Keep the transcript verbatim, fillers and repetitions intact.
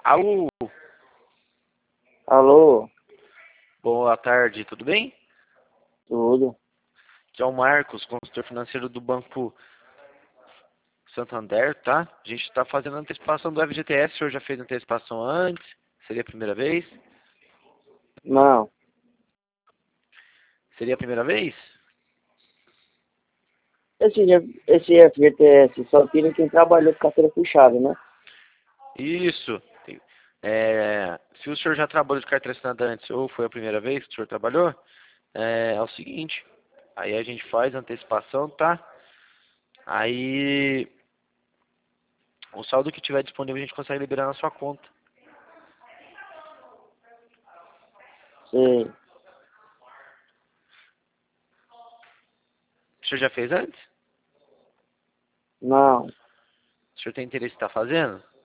Alô, Alô, boa tarde, tudo bem? tudo? Aqui é o Marcos, consultor financeiro do Banco Santander, tá? A gente está fazendo a antecipação do F G T S, o senhor já fez a antecipação antes? Seria a primeira vez? Não, Seria a primeira vez? esse, G- esse F G T S só tira quem trabalhou com carteira puxada, né? Isso. Tem- é, se o senhor já trabalhou de carteira assinada antes ou foi a primeira vez que o senhor trabalhou, é, é o seguinte, aí a gente faz a antecipação, tá? Aí o saldo que tiver disponível a gente consegue liberar na sua conta. Sei, O senhor já fez antes? não, O senhor tem interesse em estar fazendo?